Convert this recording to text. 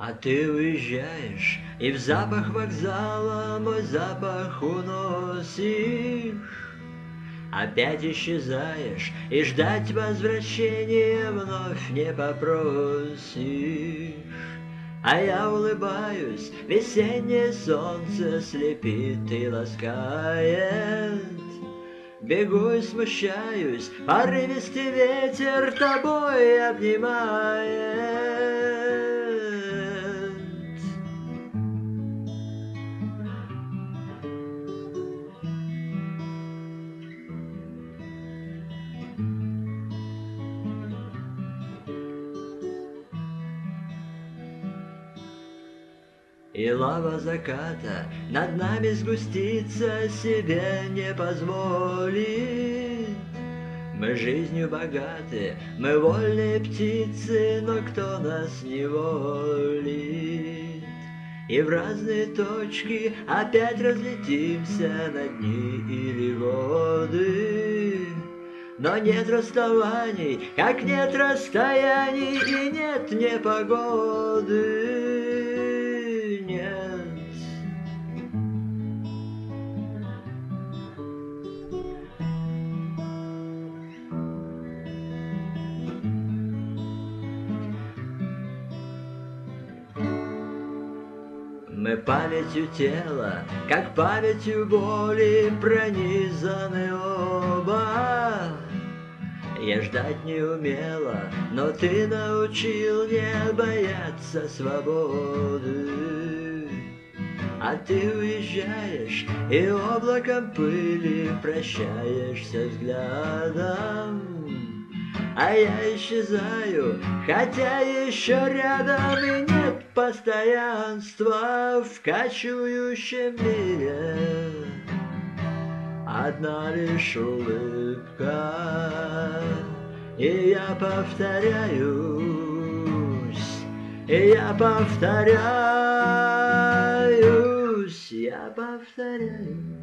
А ты уезжаешь, и в запах вокзала мой запах уносишь. Опять исчезаешь, и ждать возвращения вновь не попросишь. А я улыбаюсь, весеннее солнце слепит и ласкает. Бегу и смущаюсь, порывистый ветер тобой обнимает. И лава заката над нами сгуститься себе не позволит. Мы жизнью богаты, мы вольные птицы, но кто нас не волит? И в разные точки опять разлетимся на дни или годы. Но нет расставаний, как нет расстояний, и нет непогоды. Мы памятью тела, как памятью боли, пронизаны оба. Я ждать не умела, но ты научил не бояться свободы. А ты уезжаешь, и облаком пыли прощаешься взглядом. А я исчезаю, хотя еще рядом, и нет постоянства в кочующем мире. Одна лишь улыбка, и я повторяюсь, я повторяюсь.